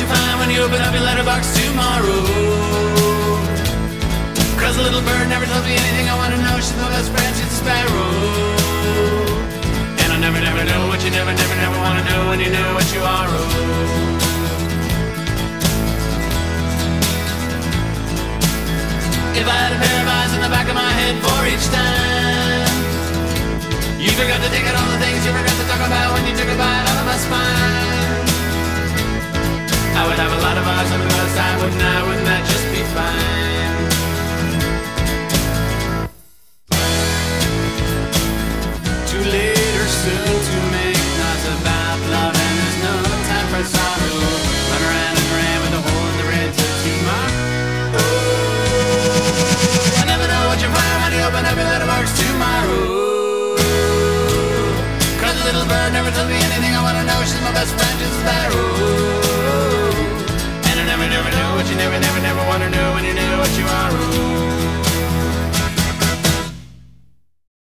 you find when you open up your letterbox tomorrow. Cause the little bird never tells me anything I wanna know. She's the best friend, she's a sparrow. And I'll never, never know what you never, never, never wanna know when you know what you are. If I had a pair of eyes in the back of my head for each time you forgot to take out all the things you forgot to talk about when you took a bite out of my spine, I would have a lot of eyes on the other side, wouldn't I? Wouldn't that just be fine? Too late or soon to make noise about love, and there's no time for sorrow. Run around and ran with a hole in the red to my I never know what you find when you open up your letterbox tomorrow. Cause the little bird never tells me anything I wanna know. She's my best friend, she's a sparrow. And I never, never know what you never, never, never wanna know when you know what you are.